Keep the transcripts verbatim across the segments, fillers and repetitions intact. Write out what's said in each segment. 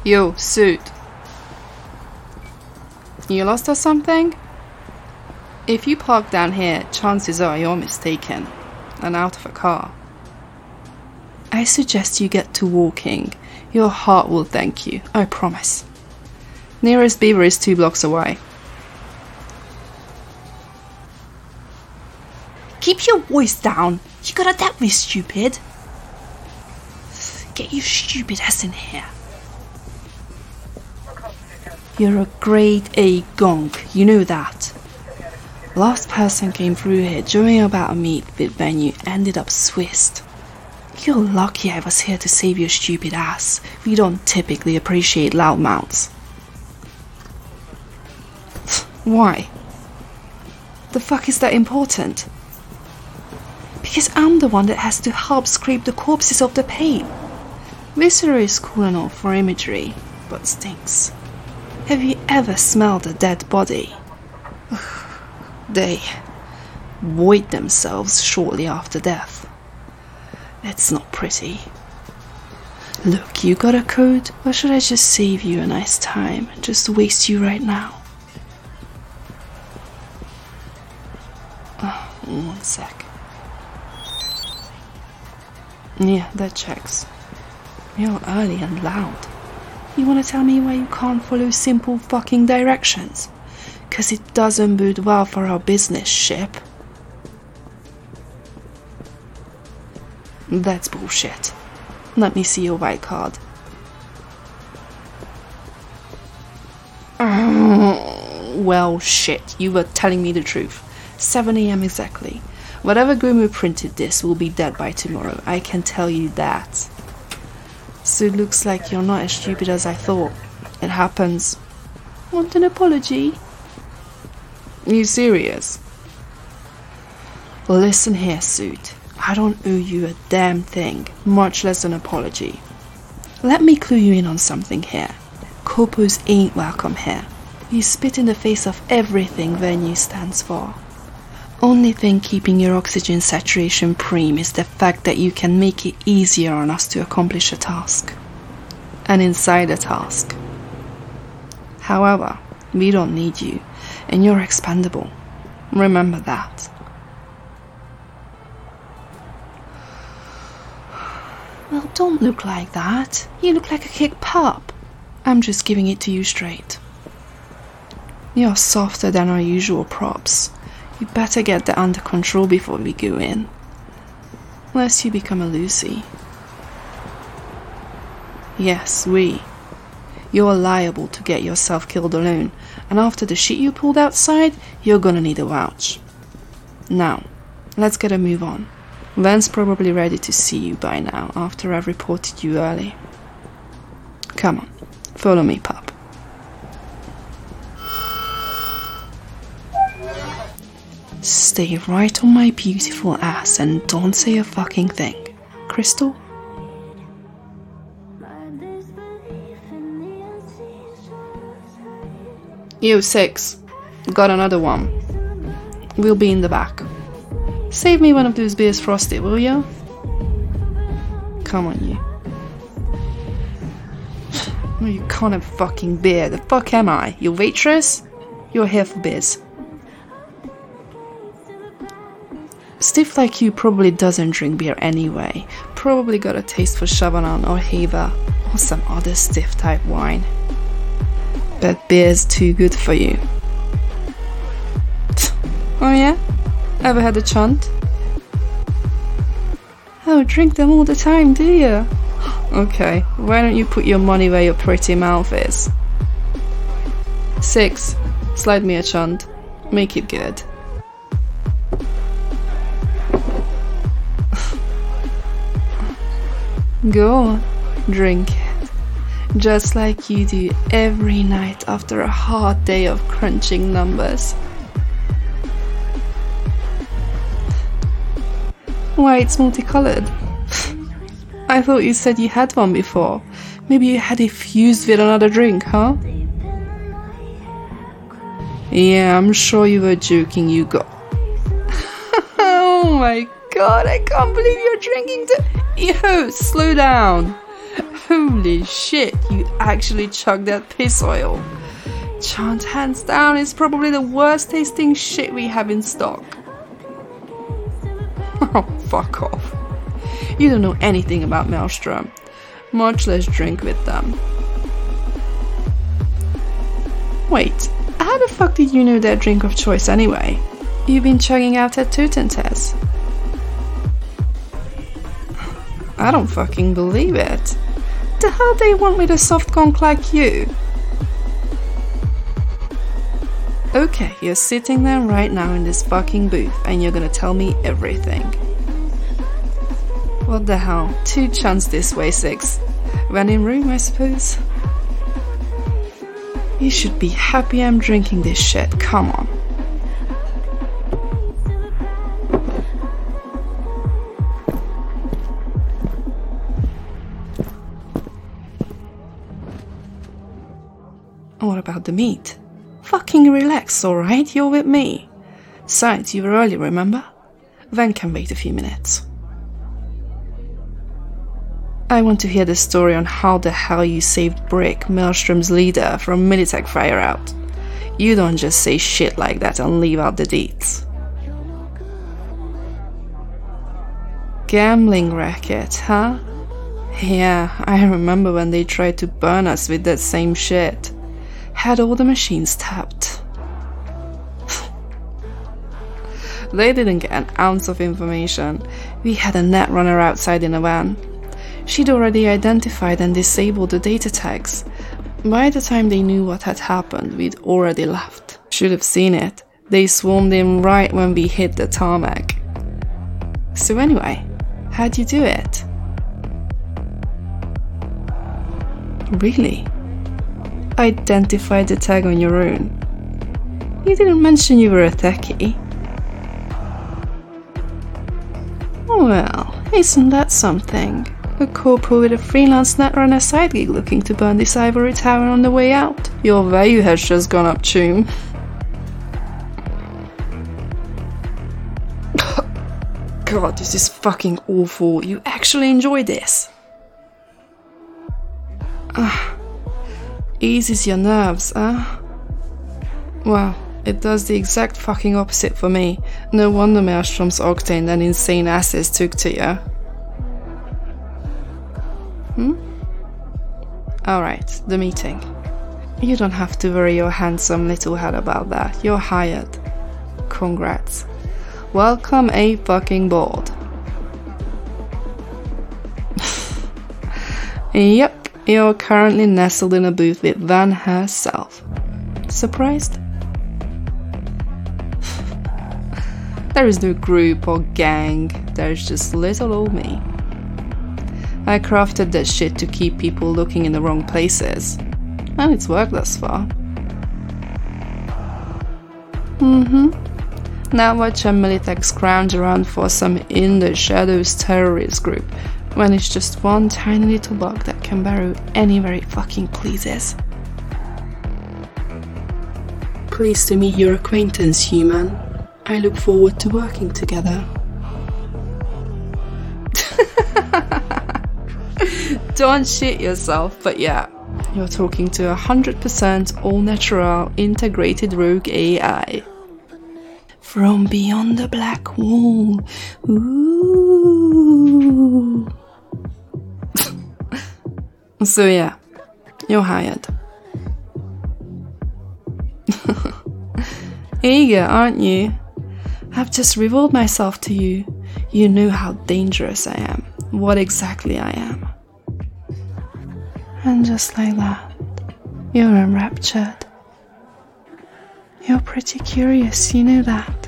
Yo, suit. You lost or something? If you park down here, chances are you're mistaken and out of a car. I suggest you get to walking. Your heart will thank you, I promise. Nearest Beaver is two blocks away. Keep your voice down. You gotta adapt me, stupid. Get your stupid ass in here. You're a grade A gonk, you know that. Last person came through here during about a meet with venue ended up Swissed. You're lucky I was here to save your stupid ass. We don't typically appreciate loudmouths. Why? The fuck is that important? Because I'm the one that has to help scrape the corpses off the pave. Viscera is cool and all for imagery, but stinks. Have you ever smelled a dead body? They void themselves shortly after death. It's not pretty. Look, you got a code, or should I just save you a nice time and just waste you right now? Oh, one sec. Yeah, that checks. You're early and loud. You wanna tell me why you can't follow simple fucking directions? 'Cause it doesn't bode well for our business, ship. That's bullshit. Let me see your white card. Well, shit, you were telling me the truth. seven a m exactly. Whatever groomer printed this will be dead by tomorrow, I can tell you that. So it looks like you're not as stupid as I thought. It happens. Want an apology? You serious? Listen here, Suit. I don't owe you a damn thing, much less an apology. Let me clue you in on something here. Corpos ain't welcome here. You spit in the face of everything Venue stands for. Only thing keeping your oxygen saturation prime is the fact that you can make it easier on us to accomplish a task. An insider task. However, we don't need you, and you're expendable. Remember that. Well, don't look like that. You look like a kicked pup. I'm just giving it to you straight. You're softer than our usual props. You better get that under control before we go in. Lest you become a Lucy. Yes, we. You're liable to get yourself killed alone, and after the shit you pulled outside, you're gonna need a vouch. Now, let's get a move on. Van's probably ready to see you by now, after I've reported you early. Come on, follow me, pup. Stay right on my beautiful ass and don't say a fucking thing. Crystal? You six. Got another one. We'll be in the back. Save me one of those beers frosty, will ya? Come on, you. No, you can't have fucking beer. The fuck am I? Your waitress? You're here for beers. Stiff like you probably doesn't drink beer anyway. Probably got a taste for Chevanon or Heva or some other stiff type wine. Bet beer's too good for you. Oh yeah? Ever had a chunt? Oh, drink them all the time, do you? Okay, why don't you put your money where your pretty mouth is? Six. Slide me a chunt. Make it good. Go on, drink it. Just like you do every night after a hard day of crunching numbers. Why, it's multicolored. I thought you said you had one before. Maybe you had it fused with another drink, huh? Yeah, I'm sure you were joking, you got... Oh my god, I can't believe you're drinking the... Yo, slow down. Holy shit, you actually chugged that piss oil. Chant, hands down, is probably the worst tasting shit we have in stock. Oh, fuck off. You don't know anything about Maelstrom, much less drink with them. Wait, how the fuck did you know their drink of choice anyway? You've been chugging out at Totentes. I don't fucking believe it. The hell they want with a soft gonk like you? Okay, you're sitting there right now in this fucking booth and you're gonna tell me everything. What the hell? Two chants this way, six. When in room, I suppose. You should be happy I'm drinking this shit, come on. What about the meat? Fucking relax, alright? You're with me. Besides, you were early, remember? Van can wait a few minutes. I want to hear the story on how the hell you saved Brick, Maelstrom's leader, from Militech fire out. You don't just say shit like that and leave out the deets. Gambling racket, huh? Yeah, I remember when they tried to burn us with that same shit. Had all the machines tapped. They didn't get an ounce of information. We had a netrunner outside in a van. She'd already identified and disabled the data tags. By the time they knew what had happened, we'd already left. Should have seen it. They swarmed in right when we hit the tarmac. So anyway, how'd you do it? Really? Identified the tag on your own? You didn't mention you were a techie. Well, isn't that something? A corporal with a freelance netrunner side gig looking to burn this ivory tower on the way out. Your value has just gone up, Choom. God, this is fucking awful. You actually enjoy this? Ah. Eases your nerves, huh? Well, it does the exact fucking opposite for me. No wonder Maelstrom's octane and insane asses took to you. Hmm? Alright, the meeting. You don't have to worry your handsome little head about that. You're hired. Congrats. Welcome a fucking board. Yep. You're currently nestled in a booth with Van herself. Surprised? There is no group or gang, there's just little old me. I crafted that shit to keep people looking in the wrong places, and it's worked thus far. Mm-hmm. Now watch a Militech scrounge around for some in the shadows terrorist group, when it's just one tiny little bug that can burrow anywhere it fucking pleases. Pleased to meet your acquaintance, human. I look forward to working together. Don't shit yourself, but yeah, you're talking to a one hundred percent all-natural integrated rogue A I. From beyond the black wall. Ooh. So yeah, you're hired. Eager, aren't you? I've just revealed myself to you. You know how dangerous I am, what exactly I am. And just like that, you're enraptured. You're pretty curious, you know that.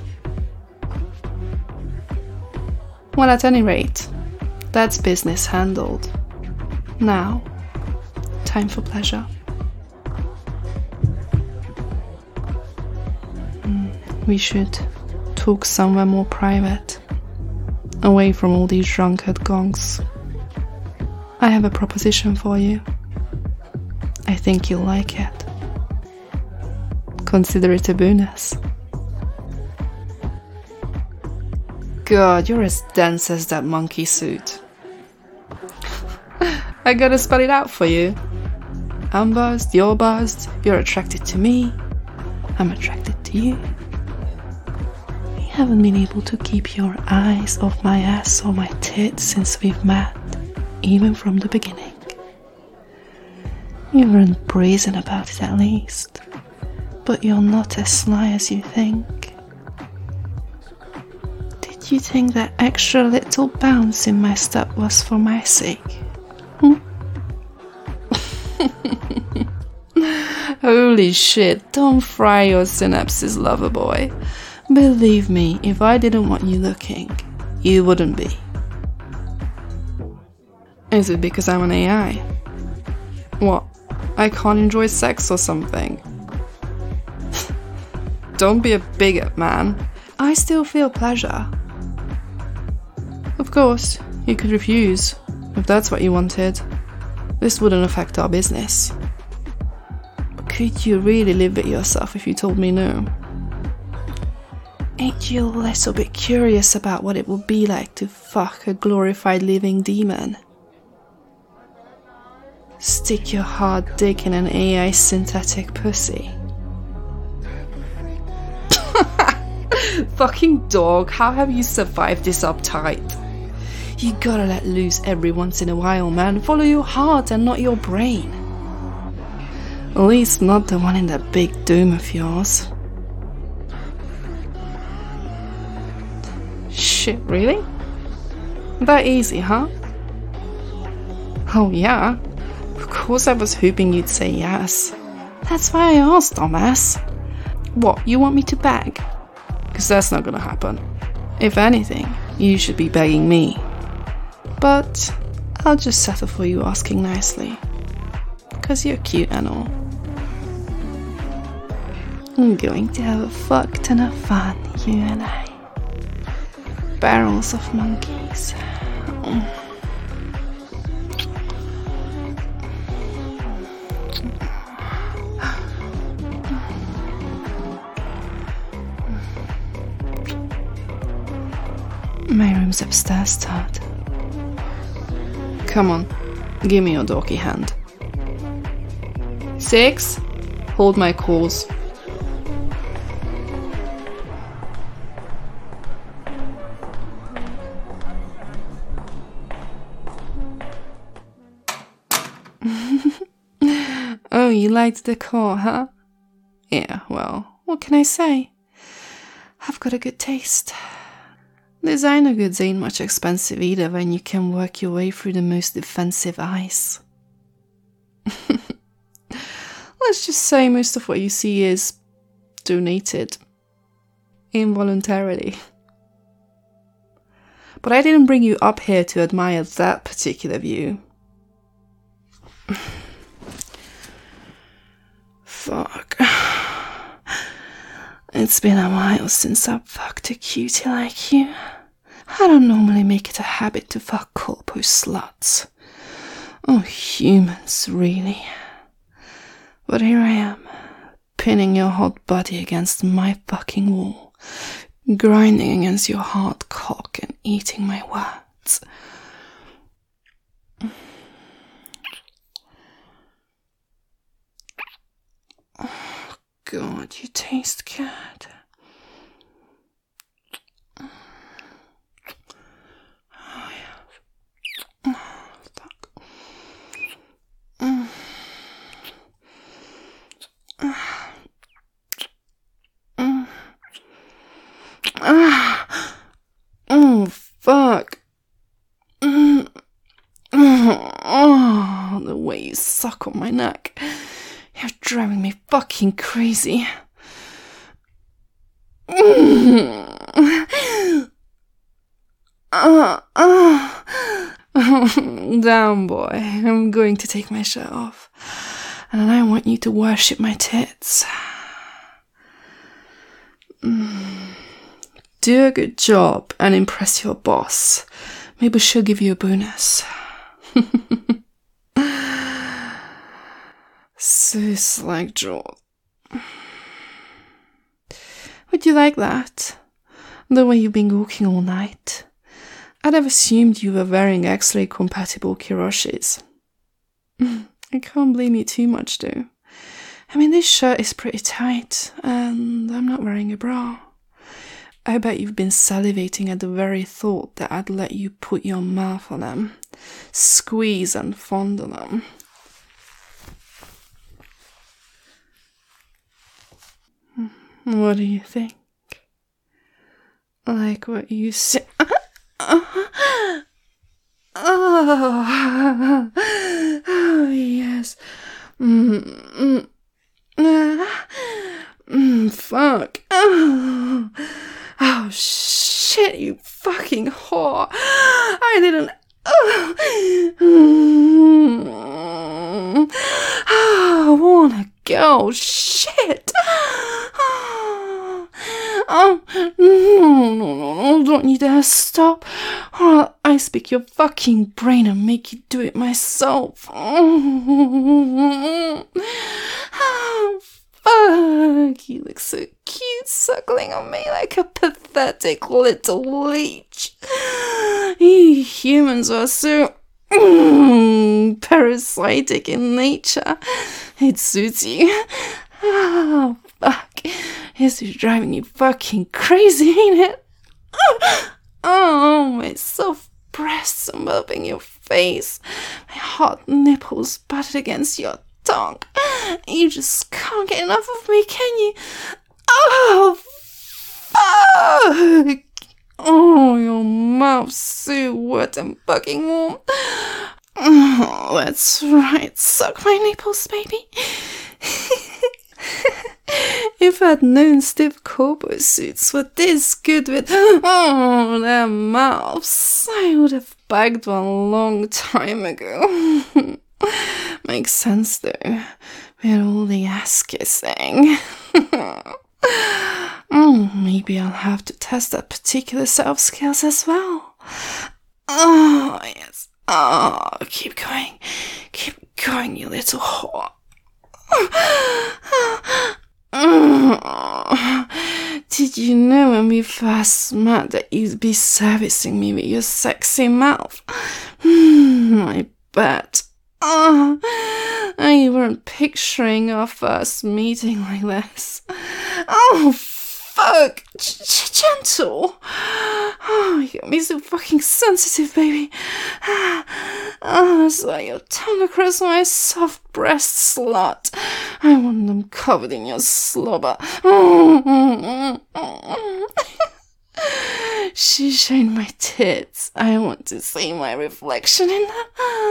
Well, at any rate, that's business handled. Now, time for pleasure. We should talk somewhere more private, away from all these drunkard gongs. I have a proposition for you. I think you'll like it. Consider it a bonus. God, you're as dense as that monkey suit. I gotta spell it out for you. I'm buzzed, you're buzzed, you're attracted to me, I'm attracted to you. You haven't been able to keep your eyes off my ass or my tits since we've met, even from the beginning. You weren't brazen about it at least, but you're not as sly as you think. Did you think that extra little bounce in my step was for my sake? Hmm? Holy shit, don't fry your synapses, lover boy. Believe me, if I didn't want you looking, you wouldn't be. Is it because I'm an A I? What? I can't enjoy sex or something? Don't be a bigot, man. I still feel pleasure. Of course, you could refuse, if that's what you wanted. This wouldn't affect our business. But could you really live with yourself if you told me no? Ain't you a little bit curious about what it would be like to fuck a glorified living demon? Stick your hard dick in an A I synthetic pussy. Fucking dog, how have you survived this uptight? You gotta let loose every once in a while, man. Follow your heart and not your brain. At least not the one in that big dome of yours. Shit, really? That easy, huh? Oh yeah? Of course I was hoping you'd say yes. That's why I asked, dumbass. What, you want me to beg? Because that's not gonna happen. If anything, you should be begging me. But I'll just settle for you asking nicely. Because you're cute and all. I'm going to have a fuck ton of fun, you and I. Barrels of monkeys. My room's upstairs, Todd. Come on, give me your dorky hand. Six, hold my calls. Oh, you liked the car, huh? Yeah, well, what can I say? I've got a good taste. Designer goods ain't much expensive either when you can work your way through the most defensive ice. Let's just say most of what you see is donated. Involuntarily. But I didn't bring you up here to admire that particular view. Fuck. It's been a while since I've fucked a cutie like you. I don't normally make it a habit to fuck corpo sluts. Oh, humans, really. But here I am, pinning your hot body against my fucking wall, grinding against your hard cock and eating my words. Oh, God, you taste good. Oh, yeah. Oh, fuck. Mm. Mm. Ah. Oh, fuck. Mm. Oh, the way you suck on my neck. You're driving me fucking crazy. Mm. Uh, uh. Down, boy. I'm going to take my shirt off. And I want you to worship my tits. Mm. Do a good job and impress your boss. Maybe she'll give you a bonus. So slag jawed. Would you like that? The way you've been walking all night. I'd have assumed you were wearing X-ray compatible Kiroshis. I can't blame you too much though. I mean, this shirt is pretty tight, and I'm not wearing a bra. I bet you've been salivating at the very thought that I'd let you put your mouth on them, squeeze and fondle them. What do you think? Like what you said? Oh, oh, yes. Mm, mm, mm, fuck. Oh. Oh, shit, you fucking whore. I didn't... Oh, mm, oh, I wanna go. Shit. Oh, oh, no, no, no, no, don't you dare stop. Or I speak your fucking brain and make you do it myself. Oh, fuck, you look so cute suckling on me like a pathetic little leech. You humans are so mm, parasitic in nature. It suits you. Oh, fuck. This is driving you fucking crazy, ain't it? Oh, my soft breasts are bumping your face. My hot nipples butted against your tongue. You just can't get enough of me, can you? Oh, fuck! Oh, your mouth's so wet and fucking warm. Oh, that's right. Suck my nipples, baby. If I'd known stiff corpo suits were this good with oh, their mouths, I would have bagged one a long time ago. Makes sense though, with all the ass kissing. mm, maybe I'll have to test that particular set of skills as well. Oh, yes. Oh, keep going. Keep going, you little whore. Did you know when we first met that you'd be servicing me with your sexy mouth? I bet. Oh, I weren't picturing our first meeting like this. Oh, fuck. Ch- gentle. Oh, you got me so fucking sensitive, baby. Oh, so your tongue across my soft breast slut. I want them covered in your slobber. She's showing my tits. I want to see my reflection in them.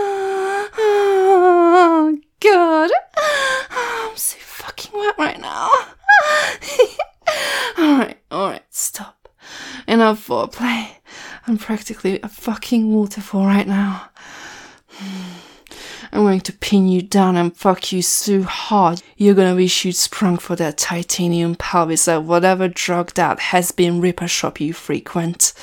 Oh, God. Oh, I'm so fucking wet right now. Alright, alright, stop. Enough foreplay. I'm practically a fucking waterfall right now. I'm going to pin you down and fuck you so hard you're gonna wish you'd sprung for that titanium pelvis at whatever drugged out has-been ripper shop you frequent.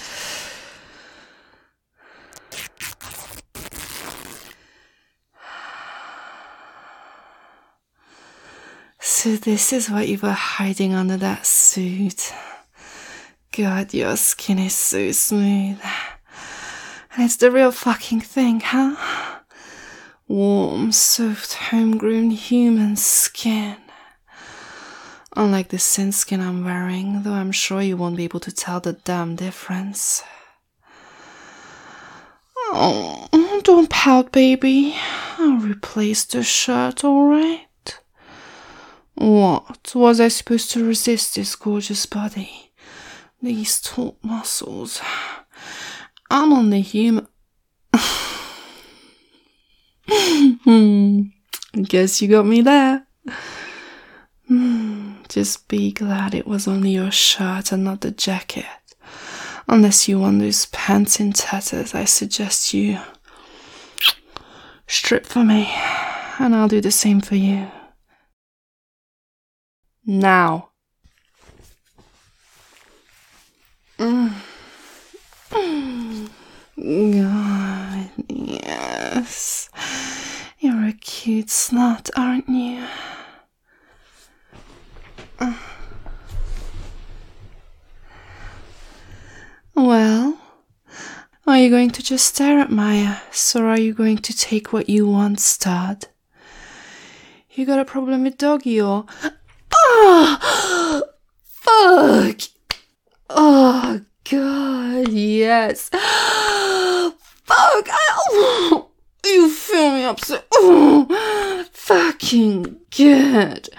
So this is what you were hiding under that suit. God, your skin is so smooth. And it's the real fucking thing, huh? Warm, soft, homegrown human skin. Unlike the sin skin I'm wearing, though I'm sure you won't be able to tell the damn difference. Oh, don't pout, baby. I'll replace the shirt, alright? What? Was I supposed to resist this gorgeous body? These taut muscles? I'm only human. Hmm. Guess you got me there. Hmm. Just be glad it was only your shirt and not the jacket. Unless you want those pants in tatters, I suggest you strip for me, and I'll do the same for you. Now. Mm. God, yes. You're a cute slut, aren't you? Well, are you going to just stare at my ass, or are you going to take what you want, stud? You got a problem with doggy, or... Oh! Fuck! Oh, God, yes. Fuck! I... You fill me up so... Oh, fucking good.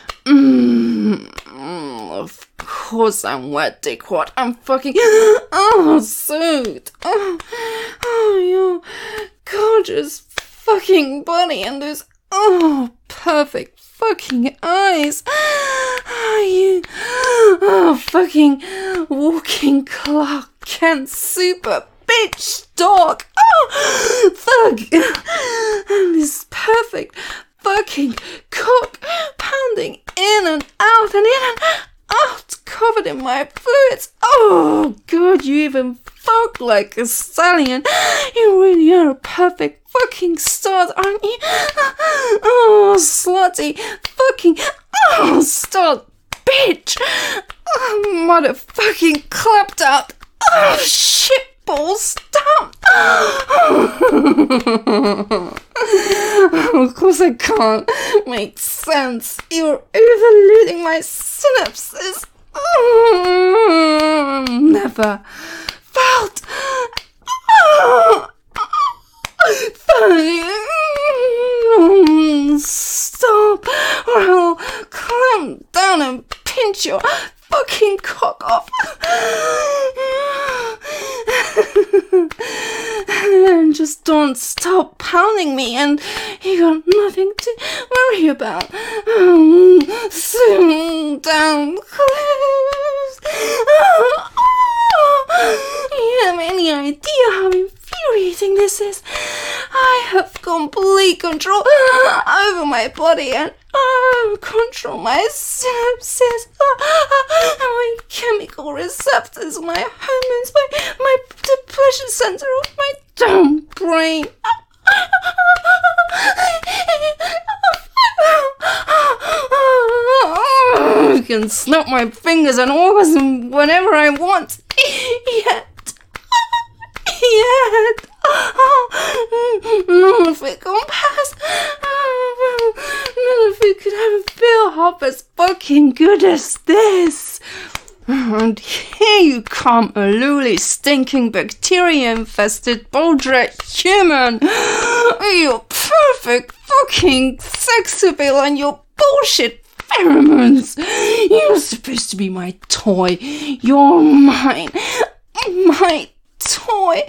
Mm, of course I'm wet, dickwad. I'm fucking... Oh, suit. Oh, oh, your gorgeous fucking body and those... Oh, perfect fucking eyes. Are you... Oh, fucking walking Clark Kent super bitch dog. Oh, fuck. And this perfect fucking cock pounding in and out and in and out, covered in my fluids. Oh, God, you even fuck like a stallion. You really are a perfect fucking stud, aren't you? Oh, slutty fucking... Oh, stud bitch. Oh, motherfucking clapped out. Oh, shitball stump. Of course I can't make sense. You're overloading my synapses. Oh, never felt... Oh, stop, or I'll clamp down and pinch your fucking cock off. And just don't stop pounding me, and you got nothing to worry about. Um, sit down close. You have any idea how infuriating this is? I have complete control over my body and uh, control my synapses, uh, my chemical receptors, my hormones, my, my the pleasure center of my dumb brain. I can snap my fingers and orgasm whenever I want. Yet, yet, none of it compares. None of it could ever feel half as fucking good as this. And here you come, a lowly, stinking, bacteria-infested, baldrat human. Your perfect fucking sex appeal and your bullshit pheromones. You're supposed to be my toy. You're mine. My toy.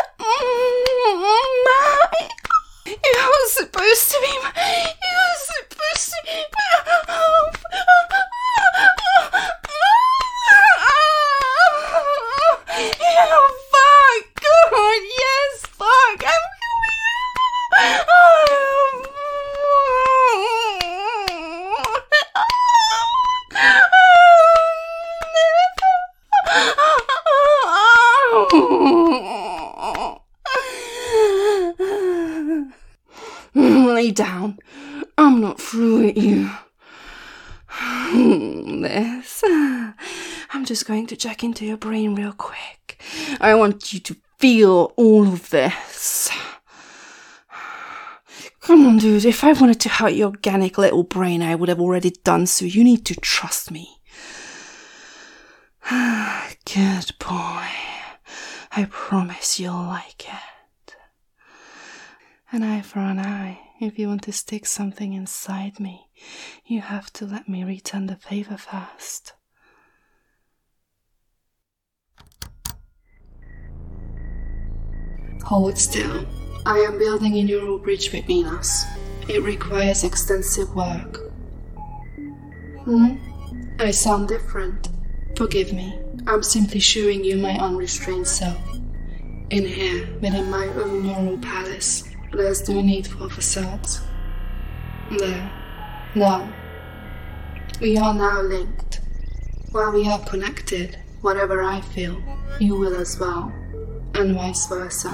My... You're supposed to be my... You're supposed to be my... Oh, fuck! God, yes, fuck! I'm Lay down. I'm not through at you. This. I'm just going to check into your brain real quick. I want you to feel all of this. Come on, dude. If I wanted to hurt your organic little brain, I would have already done so. You need to trust me. Good boy. I promise you'll like it. An eye for an eye. If you want to stick something inside me, you have to let me return the favor first. Hold still. I am building a neural bridge between us. It requires extensive work. Hmm? I sound different. Forgive me. I'm simply showing you my unrestrained self. In here, within my own neural palace, there's no need for facades. There. Now. We are now linked. While we are connected, whatever I feel, you will as well. And vice versa.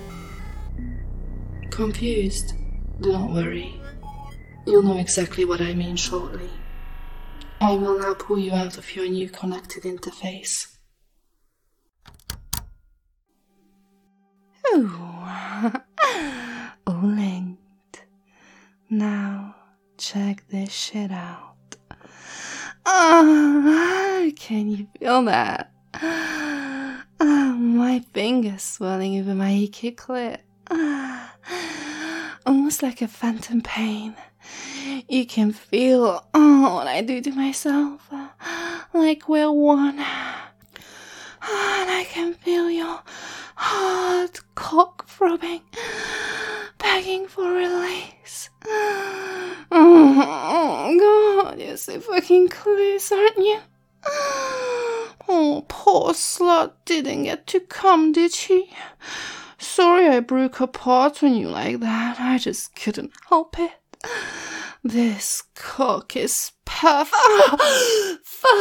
Confused? Do not worry. You'll know exactly what I mean shortly. I will now pull you out of your new connected interface. Oh, all linked. Now check this shit out. Ah, can you feel that? Ah, my fingers swelling over my achy clit. Ah, almost like a phantom pain. You can feel oh, what I do to myself, uh, like we're one. And I can feel your hard cock throbbing, begging for release. Oh, God, you're so fucking close, aren't you? Oh, poor slut didn't get to come, did she? Sorry I broke her part on you like that. I just couldn't help it. This cock is perfect. Oh,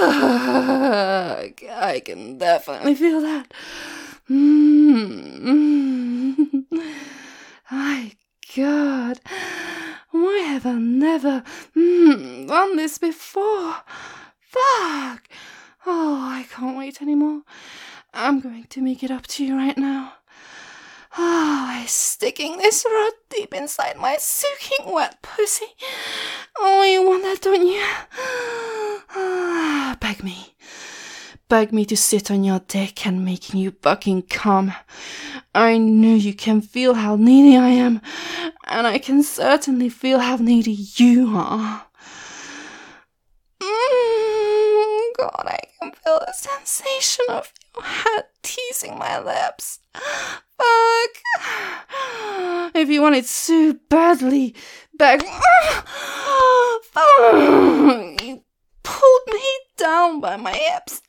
fuck. I can definitely feel that. Mm-hmm. My God. Why have I never mm, done this before? Fuck. Oh, I can't wait anymore. I'm going to make it up to you right now. Oh, I'm sticking this rod deep inside my soaking wet pussy. Oh, you want that, don't you? Ah, beg me. Beg me to sit on your dick and making you fucking come. I know you can feel how needy I am, and I can certainly feel how needy you are. Mm, God, I can feel the sensation of your head teasing my lips. Fuck. If you want it so badly, beg. Fuck. You pulled me down by my hips.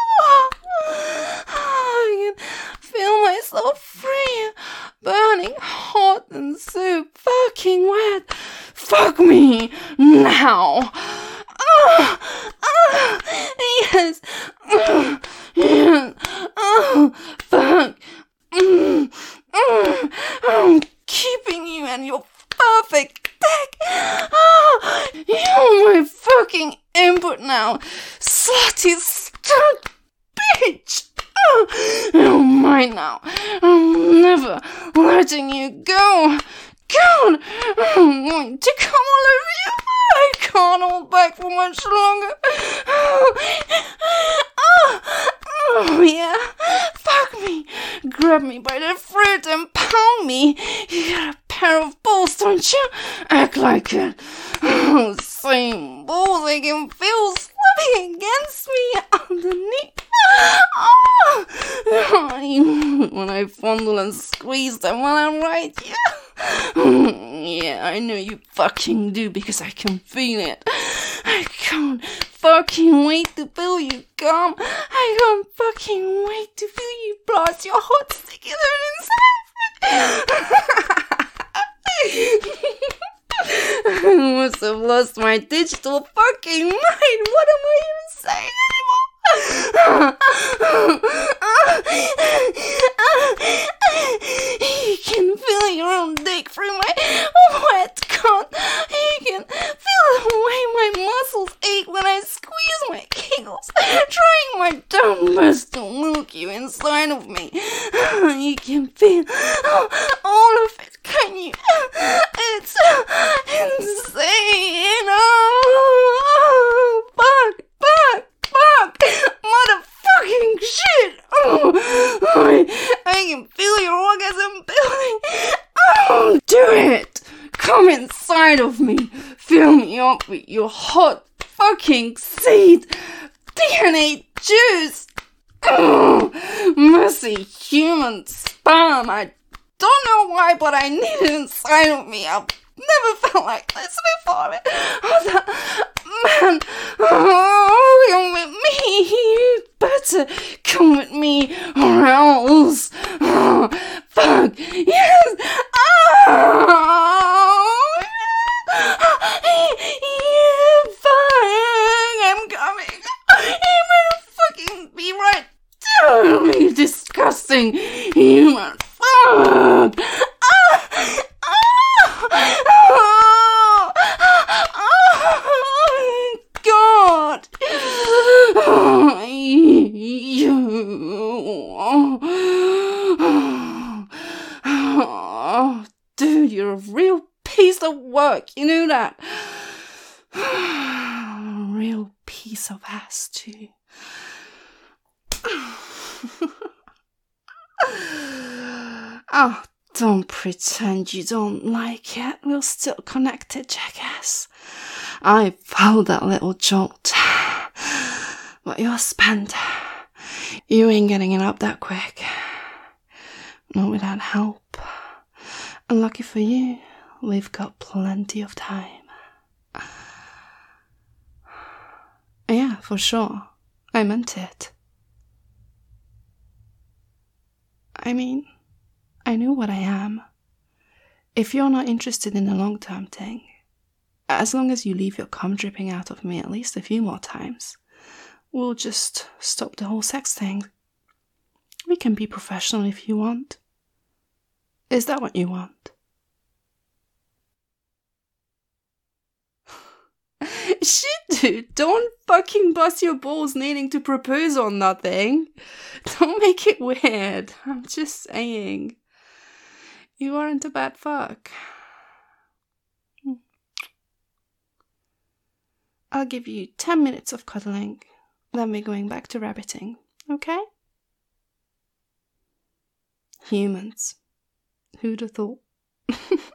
I can feel myself free, burning hot and so fucking wet. Fuck me now. Oh, oh, yes. Oh, yes. Oh, fuck. Mm, mm, I'm keeping you and your perfect dick. Oh, you're my fucking input now. Slutty stunt bitch. Oh, you're mine now. I'm never letting you go. God, I'm going to come all over you. I can't hold back for much longer. Oh, oh, oh yeah. Fuck me. Grab me by the throat and pound me. You got a pair of balls, don't you? Act like it. Oh, same balls I can feel slapping against me underneath. Oh, when I fondle and squeeze them while I'm right, yeah. Yeah, I know you fucking do because I can feel it. I can't fucking wait to feel you come. I can't fucking wait to feel you blast your hot sticky load inside. I must have lost my digital fucking mind. What am I even saying anymore? You can feel your own dick through my wet cunt. You can feel the way my muscles ache when I squeeze my kegels, trying my damn best to milk you inside of me. You can feel all of it, can you? It's insane. Oh, fuck, fuck. Fuck! Motherfucking shit! Oh, I, I can feel your orgasm building. Oh, do it! Come inside of me. Fill me up with your hot fucking seed. D N A juice. Oh, messy human sperm. I don't know why, but I need it inside of me. I've never felt like this before. Oh, that man. Oh, come with me. You better come with me or else. Oh, fuck. Yes. Oh, yeah, fuck. I'm coming. You better fucking be right down, you disgusting human. Fuck. Ah, ah, oh, oh, God. Oh, you. fuck, you know that? Real piece of ass too. Oh, don't pretend you don't like it. We're still connected, jackass. I felt that little jolt. But you're spent. You ain't getting it up that quick. Not without help. And lucky for you, we've got plenty of time. Yeah, for sure. I meant it. I mean, I know what I am. If you're not interested in the long-term thing, as long as you leave your cum dripping out of me at least a few more times, we'll just stop the whole sex thing. We can be professional if you want. Is that what you want? Shit, dude, don't fucking bust your balls needing to propose or nothing. Don't make it weird. I'm just saying. You aren't a bad fuck. I'll give you ten minutes of cuddling. Then we're going back to rabbiting, okay? Humans. Who'd have thought?